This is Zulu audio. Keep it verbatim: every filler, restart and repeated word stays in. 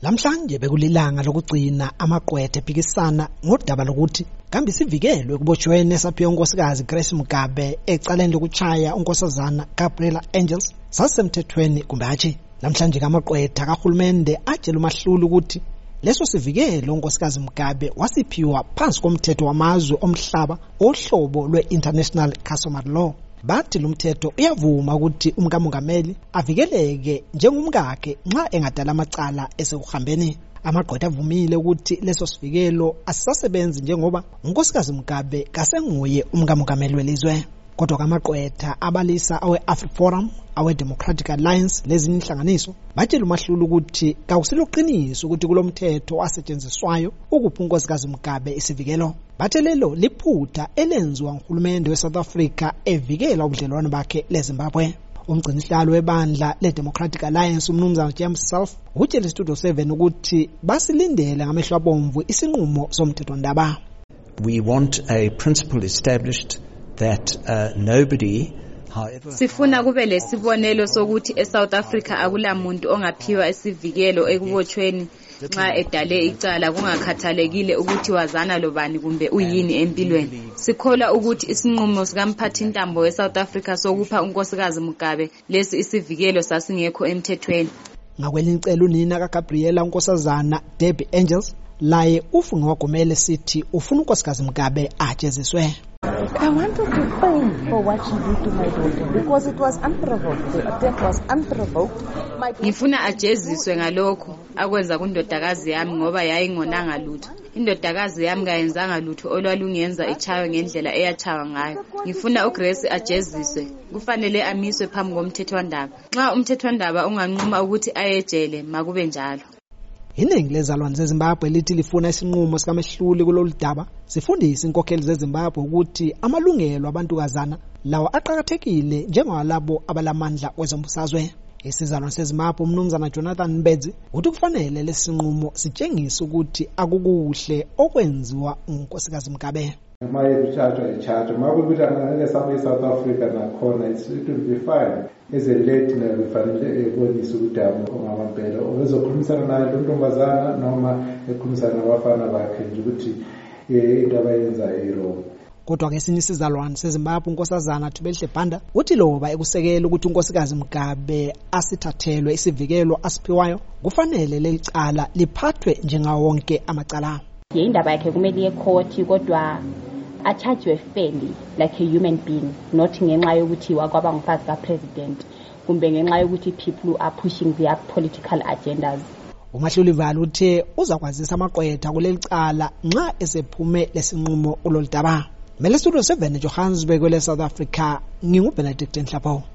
Lamhlanje bekulilanga lokugcina amaqwetha ephikisana ngodaba lokuthi kambe sivikelwe kuboshweni esaphiwe unkosikazi Grace Mugabe ecaleni lokuchaya unkosazana Gabriella Angels sasemthethweni kumbe hatshi. Lamhlanje kamaqwetha kahulumende atshela uMahluli ukuthi leso sivikelo unkosikazi Mugabe wasiphiwa phansi komthetho wamazwe omhlaba ohlobo lwe-International Customary Law. Bathi lumthetho uyavuma ukuthi umkamongameli avikeleke njengomkakhe nxa engadala amacala esekuhambeni. Amaqwetha avumile ukuthi leso sivikelo asisasebenzi njengoba unkosikazi Mugabe kasenguye umkamongameli welizwe. Kodwa kamaqwetha abalisa awe-AfriForum, awe-Democratic Alliance lezinye inhlanganiso batshela uMahluli ukuthi kawusiloqiniso ukuthi kulomthetho asetshenziswayo ukupha unkosikazi Mugabe isivikelo. Bathe lelo liphutha elenziwa nguhulumende weSouth Africa evikela ubudlelwano bakhe leZimbabwe. Umgcinisihlalo webandla le-Democratic Alliance umnumzana James Self utshela iStudio seven ukuthi basilindele ngamehlo abomvu isinqumo somthethondaba. We want a principle established that uh, nobody however sifuna kube lesibonelo sokuthi eSouth Africa akulamuntu ongaphiwa isivikelo ekuboshweni nxa edale icala kungakhathalekile ukuthi wazana lobani kumbe uyini empilweni. Sikholwa ukuthi isinqumo sikamphathintambo weSouth Africa sokupha unkosikazi Mugabe lesi isivikelo sasingekho emthethweni. Ngakwelinye icala unina kaGabriella unkosazana Debbie Angels laye ufunga wagomele sithi ufuna unkosikazi Mugabe ajeziswe. I wanted to pay for what she did to my daughter because it was unprovoked. The attack was unprovoked. Ngifuna ajeziswe ngalokho akwenza kundodakazi yami ngoba yayingonanga lutho. Indodakazi yami kayenzanga lutho olwalungenza ichawe ngendlela eyachawa ngayo. Ngifuna uGrace ajeziswe. Kufanele amiswe phambi komthethwandaba. Nxa umthethwandaba unganquma ukuthi ayejele makube njalo. Iningi lezalwane zeZimbabwe lithi lifuna isinqumo sikaMahluli kulolu daba. Sifundisa inkokheli zeZimbabwe ukuthi amalungelo abantukazana lawa aqhakathekile njengalabo abalamandla kwezombusazwe. Isizalwane seZimbabwe umnumzana Jonathan Mbedzi uthi kufanele lesinqumo sitshengise ukuthi akukuhle okwenziwa unkosikazi Mugabe. Maye kuchatshwa echatshwa makuthi angeke sabe eSouth Africa nakhona it will be fine as a late na kufanele ebonise ukuthi ongamampela ozokhulumisana naye lontombazana noma ekhulumisana nabafana bakhe nje ukuthi into abayenza iro. Kodwa ke esinye isizalwane seZimbabwe unkosazana Thubelihle Banda uthi loba ekusekela ukuthi unkosikazi Mugabe asithathelwe isivikelo asiphiwayo kufanele lelicala liphathwe njengawo wonke amacala. Indaba yakhe kumele iye court kodwa a charge you fairly like a human being, not ngenxa yokuthi wakwaba ngumfazi kapresident kumbe ngenxa yokuthi people are pushing their political agendas. uMahluli Vala uthe uzakwazisa amaqwetha kulelicala nxa esephume lesinqumo kulolu daba. Mele Studio seven eJohannesburg kwele South Africa, nginguBenedict Nhlapo.